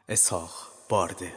اسحاق بارده.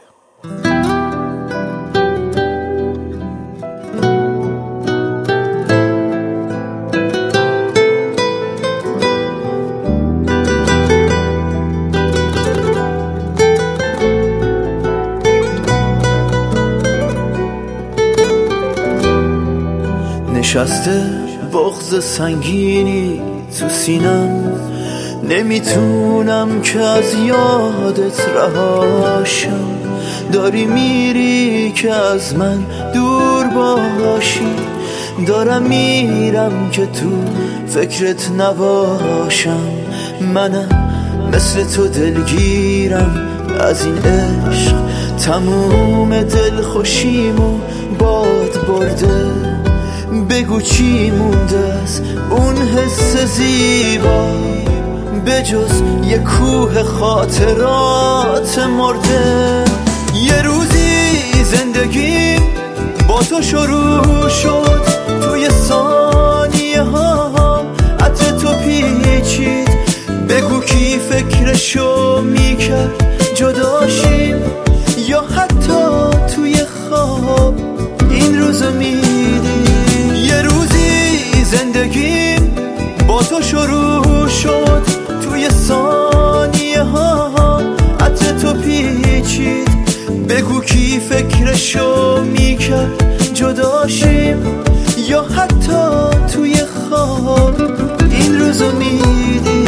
نشسته بغض سنگینی تو سینم، نمیتونم که از یادت رهاشم. داری میری که از من دور باشی، دارم میرم که تو فکرت نباشم. منم مثل تو دلگیرم از این عشق، تموم دل خوشیمو باد برده. بگو چی مونده از اون حس زیبا بجز یه کوه خاطرات مرده. یه روزی زندگی با تو شروع شد، توی ثانیه ها عطر تو پیچید. بگو کی فکرشو میکرد جداشیم، یا حتی توی خواب این روزو میدی. یه روزی زندگی با تو شروع شد، توی ثانیه ها عطر تو پیچید. بگو کی فکرشو میکرد جداشیم، یا حتی توی خواب این روزو میدی.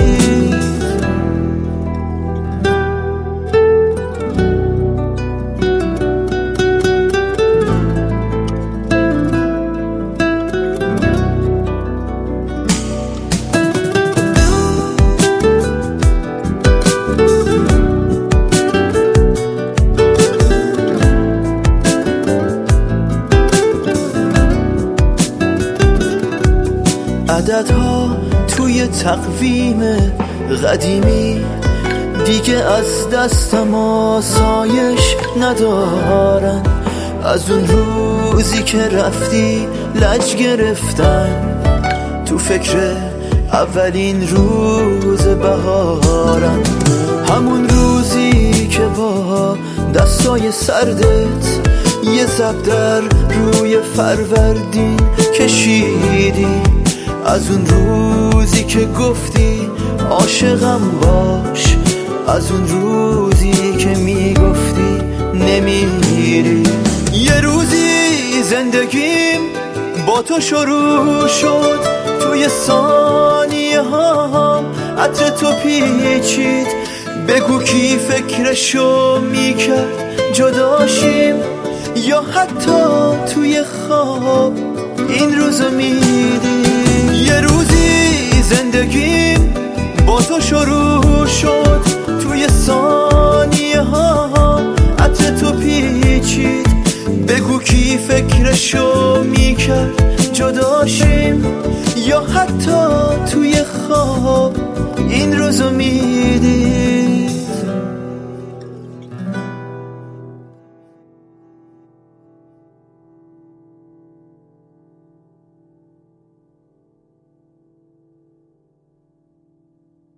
عددها توی تقویم قدیمی دیگه از دستم آسایش ندارن. از اون روزی که رفتی لج گرفتن، تو فکر اولین روز بهارن. همون روزی که با دستای سردت یه زبدر روی فروردین کشیدی. از اون روزی که گفتی عاشقم باش، از اون روزی که میگفتی نمیری. یه روزی زندگیم با تو شروع شد، توی ثانیه ها عطر تو پیچید. بگو کی فکرشو میکرد جداشیم، یا حتی توی خواب این روزو میدی. یه روزی زندگیم با تو شروع شد، توی ثانیه ها عطر تو پیچید. بگو کی فکرشو میکرد جداشیم، یا حتی توی خواب این روزو میدی.